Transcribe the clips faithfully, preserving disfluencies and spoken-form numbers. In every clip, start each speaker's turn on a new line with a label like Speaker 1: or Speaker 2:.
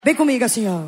Speaker 1: Vem comigo assim, ó.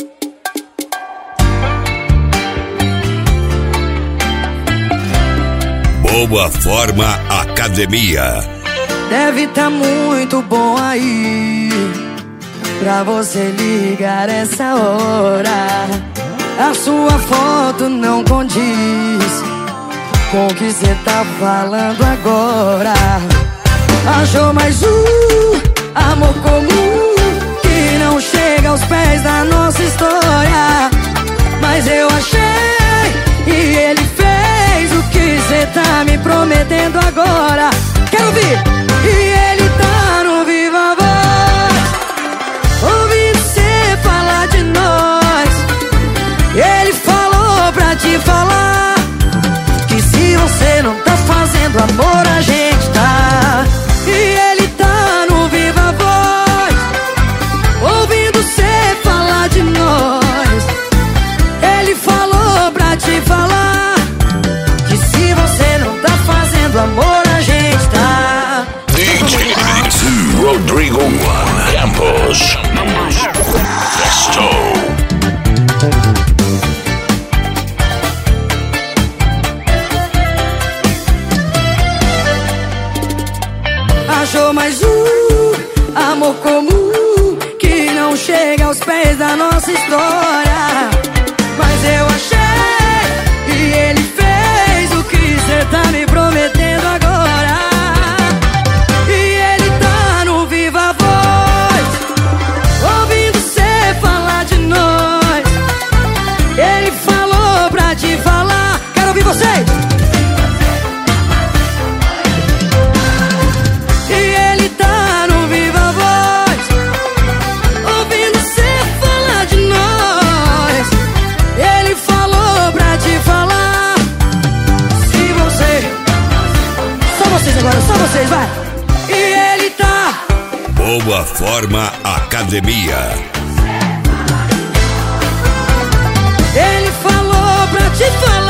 Speaker 2: Boa Forma Academia.
Speaker 1: Deve tá muito bom aí pra você ligar essa hora. A sua foto não condiz com o que cê tá falando agora. Achou mais um amor comum que não chega aos pés da nossa história. Mas eu achei e ele fez o que cê tá me prometendo agora. Quero ouvir! E ele tá no Viva Voz, ouvindo cê falar de nós. Ele falou pra te falar que se você não tá fazendo amor, a gente tá. E ele tá no Viva Voz, ouvindo cê falar de nós. Ele falou pra te falar que se você não tá fazendo amor, a gente tá.
Speaker 2: D J Rodrigo One Campos. Presto.
Speaker 1: Achou mais um amor comum que não chega aos pés da nossa história. Mas eu achei e ele fez o que cê tá me prometendo agora. E ele tá no Viva Voz, ouvindo cê falar de nós. Ele falou pra te falar. Quero ouvir vocês! Agora só vocês, vai! E ele tá.
Speaker 2: Boa Forma Academia.
Speaker 1: Ele falou pra te falar